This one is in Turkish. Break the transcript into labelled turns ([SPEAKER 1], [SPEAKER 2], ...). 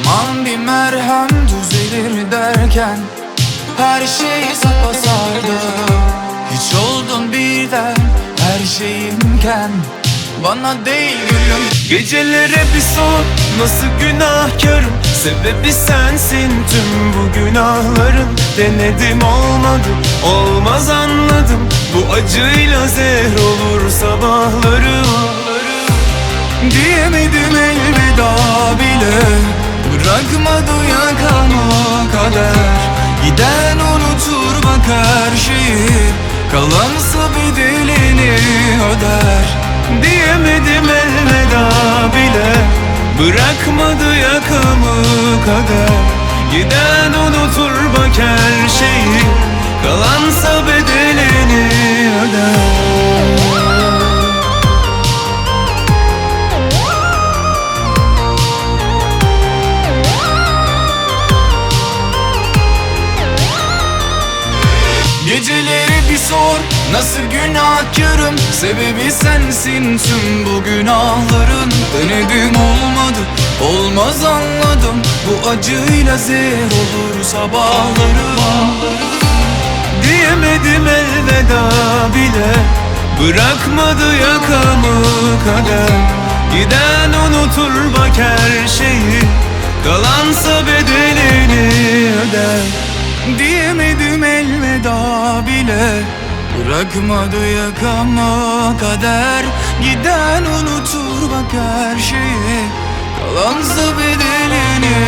[SPEAKER 1] Aman bir merhem düzelir derken her şey sapasardı. Hiç oldun birden her şeyimken, bana değil gülüm.
[SPEAKER 2] Gecelere bir sor, nasıl günahkarım, sebebi sensin tüm bu günahların. Denedim olmadı, olmaz anladım, bu acıyla zehir olur sabahlarım.
[SPEAKER 1] Diyemedim elveda bile, bırakmadı yakama kader. Giden unutur bak her şeyi, kalansa bedelini öder.
[SPEAKER 2] Diyemedim elveda bile, bırakmadı yakamı kader. Giden unutur bak her şeyi, kalansa bedelini öder.
[SPEAKER 1] Geceleri bir sor, nasıl günahkarım, sebebi sensin tüm bu günahların. Denedim olmadı, olmaz anladım, bu acıyla zehir olur sabahlarım.
[SPEAKER 2] Diyemedim elveda bile, bırakmadı yakamı kader. Giden unutur bak her şeyi, kalansa bedelini öder.
[SPEAKER 1] Diyemedim elveda bile, bırakmadı yakama kader. Giden unutur bak her şeyi, kalansa bedelini